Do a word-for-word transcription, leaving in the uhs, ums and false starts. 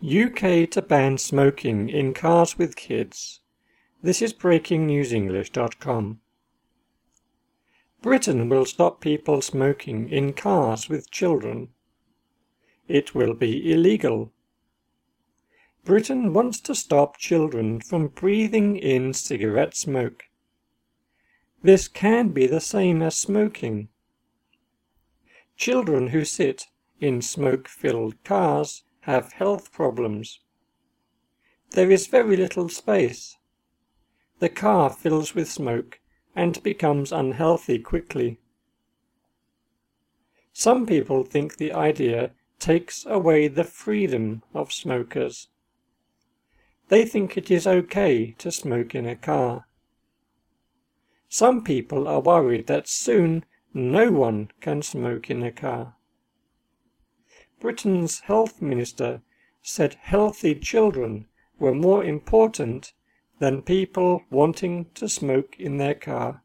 U K to ban smoking in cars with kids. This is breaking news english dot com. Britain will stop people smoking in cars with children. It will be illegal. Britain wants to stop children from breathing in cigarette smoke. This can be the same as smoking. Children who sit in smoke-filled cars have health problems. There is very little space. The car fills with smoke and becomes unhealthy quickly. Some people think the idea takes away the freedom of smokers. They think it is okay to smoke in a car. Some people are worried that soon no one can smoke in a car. Britain's health minister said healthy children were more important than people wanting to smoke in their car.